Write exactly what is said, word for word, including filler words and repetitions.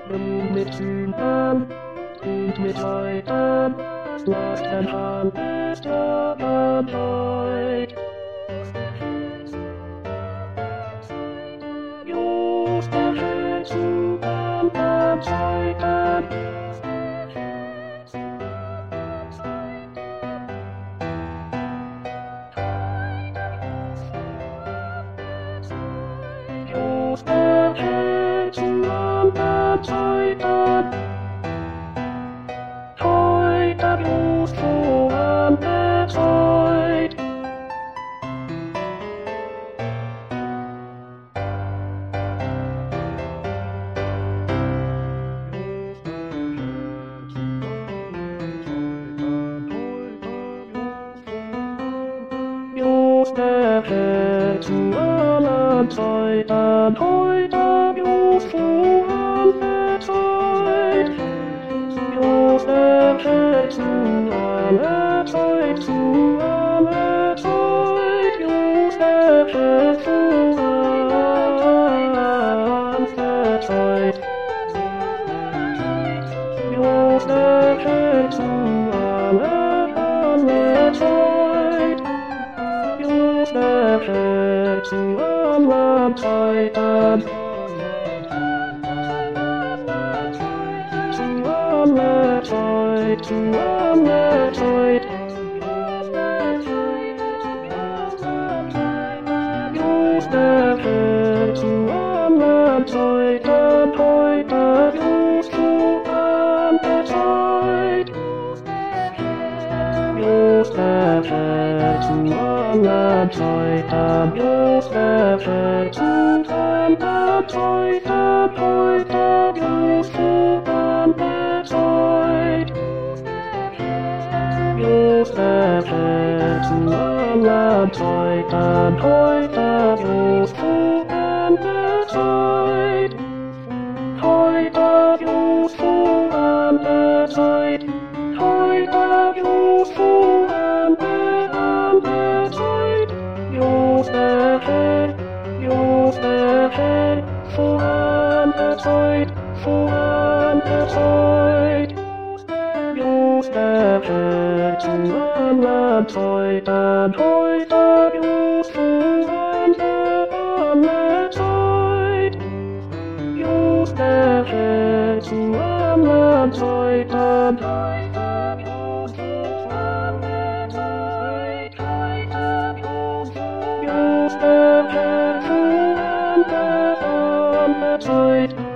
Nimm mich an, und mich heute, lass dein Hand dabei. Just der Herzen an der Seite. Just der Herzen an der Seite. Heute just so an der Zeit. Just der Herzen aller Zeiten, heute just so an der Zeit. Just der Herzen aller Zeit, zu aller Zeit. Just der Herzen aller Zeit. Just der Herzen aller Zeit. Just der Herzen aller Zeiten. Zu aller Zeit, zu aller Zeit. Just der Herzen aller Zeiten, heute just so an der Zeit. Just der Herzen aller Zeiten, just der Herzen aller Zeiten, heute just so an der Zeit. Just der Herzen aller Zeiten, heute just so an der Zeit. Heute just so an der Zeit. Heute just so an der, an der Zeit. Just der Herr, just der Herr, so an der Zeit, so an der Zeit. Just der Herzen aller Zeiten, heute just so an der, an der Zeit. Just der Herzen aller Zeiten. Just der Herzen aller Zeit.